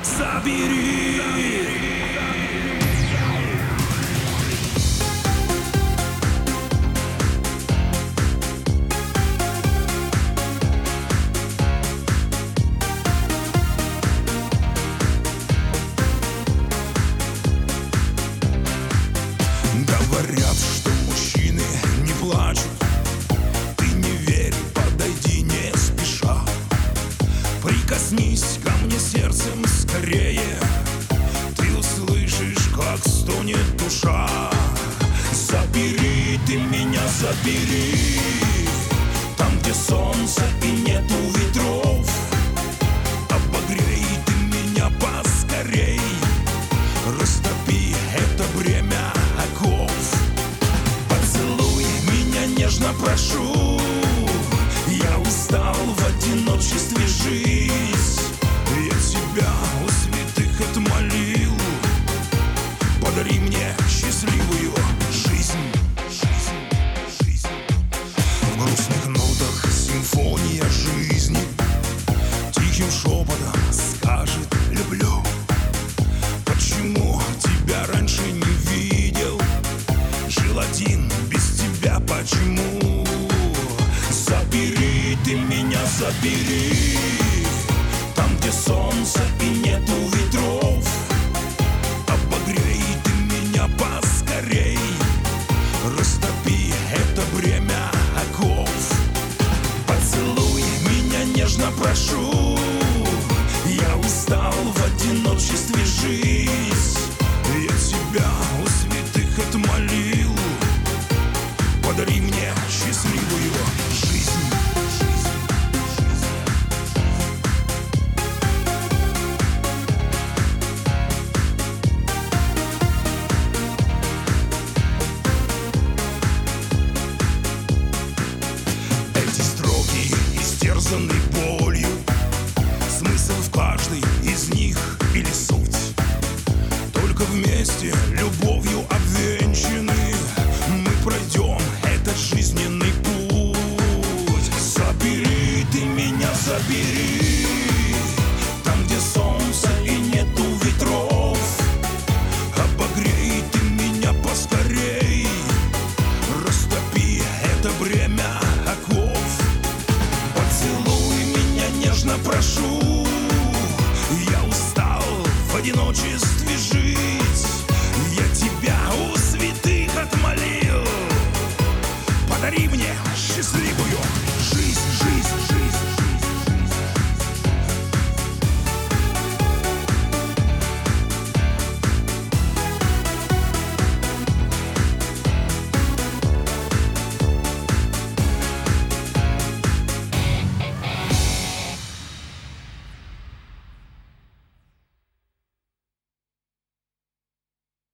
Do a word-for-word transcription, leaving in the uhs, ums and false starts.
забери. Говорят, что мужчины не плачут. Ты не верь, подойди не спеша. Прикоснись ко мне сердцем скорее. Ты услышишь, как стонет душа. Забери ты меня, забери. Там, где солнце и нету ветров. Обогрей ты меня поскорей. Растопи это бремя оков. Поцелуй меня нежно, прошу. Я устал в одиночестве жить. Я тебя у святых отмолил. Подари мне счастливую жизнь. Жизнь, жизнь. В грустных нотах симфония жизни. Тихим шепотом скажет люблю. Почему тебя раньше не видел? Жил один без тебя, почему? Забери ты меня, забери. Там, где солнце и нету ветров. Обогрей ты меня поскорей. Растопи это бремя оков. Поцелуй меня нежно, прошу. Я устал в одиночестве жить. Я тебя у святых отмолил. Подари мне счастливую жизнь. Эти строки истерзаны болью. Смысл в каждой из них или суть. Только вместе, любовью обвенчаны, мы пройдем этот жизненный путь. Забери ты меня, забери. Там, где солнце и нету ветров. Обогрей ты меня поскорей. Растопи это бремя оков. Поцелуй меня нежно, прошу.